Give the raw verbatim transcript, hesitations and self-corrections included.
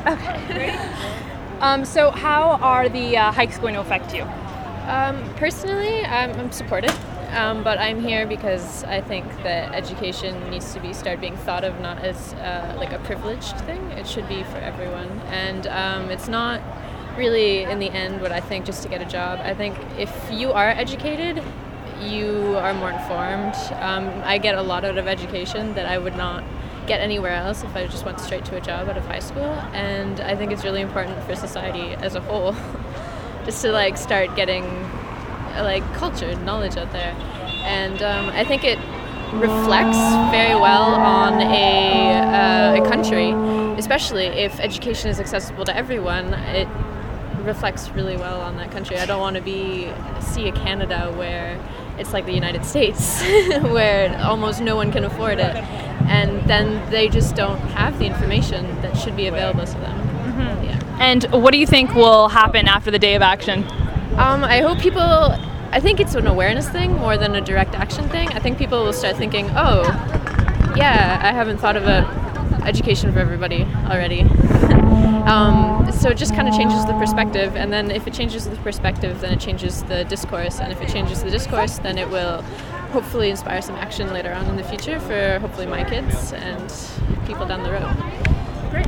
Okay. um, so how are the uh, hikes going to affect you? Um, personally, I'm, I'm supportive, um, but I'm here because I think that education needs to be started being thought of not as uh, like a privileged thing. It should be for everyone, and um, it's not really in the end what I think just to get a job. I think if you are educated, you are more informed. Um, I get a lot out of education that I would not get anywhere else if I just went straight to a job out of high school, and I think it's really important for society as a whole just to like start getting like culture and knowledge out there, and um, I think it reflects very well on a, uh, a country, especially if education is accessible to everyone. It reflects really well on that country. I don't want to be see a Canada where it's like the United States where almost no one can afford it, and then they just don't have the information that should be available to them. Mm-hmm. Yeah. And what do you think will happen after the day of action? Um, I hope people, I think it's an awareness thing more than a direct action thing. I think people will start thinking, oh, yeah, I haven't thought about education for everybody already. um, so it just kind of changes the perspective, and then if it changes the perspective, then it changes the discourse, and if it changes the discourse, then it will hopefully inspire some action later on in the future for hopefully my kids and people down the road.